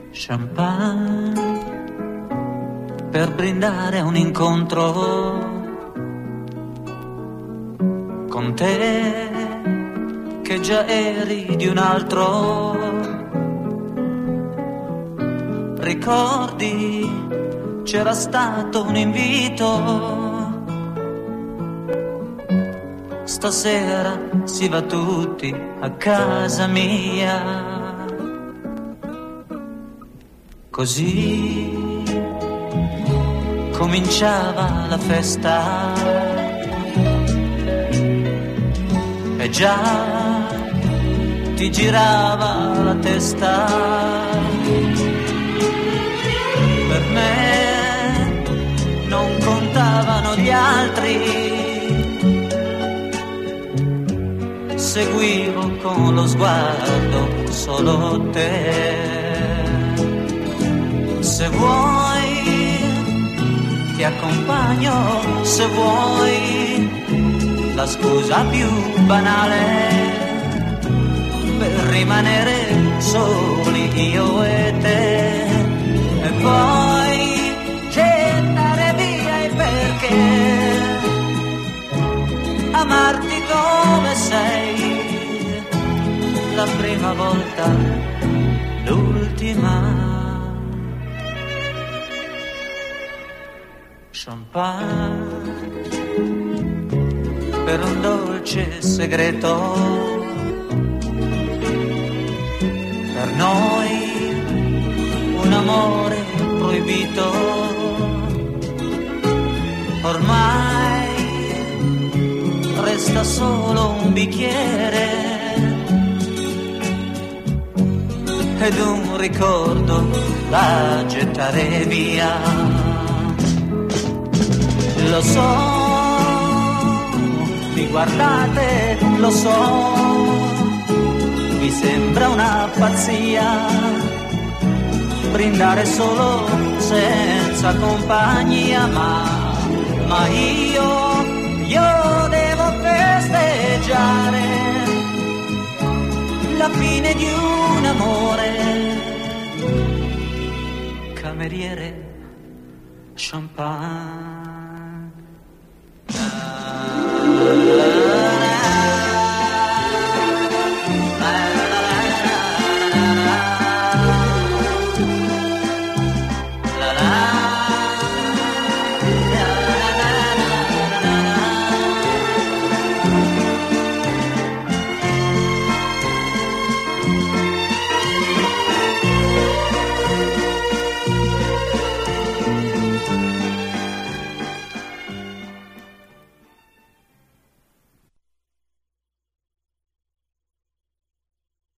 Champagne per brindare a un incontro con te che già eri di un altro. Ricordi, c'era stato un invito. Stasera si va tutti a casa mia. Così cominciava la festa e già ti girava la testa. Per me non contavano gli altri, seguivo con lo sguardo solo te. Se vuoi ti accompagno, se vuoi la scusa più banale per rimanere soli io e te. E poi gettare via il perché, amarti come sei, la prima volta, l'ultima. Champagne per un dolce segreto, per noi un amore proibito. Ormai resta solo un bicchiere ed un ricordo da gettare via. Lo so, mi guardate, lo so, mi sembra una pazzia brindare solo senza compagnia, ma io devo festeggiare la fine di un amore. Cameriere, champagne.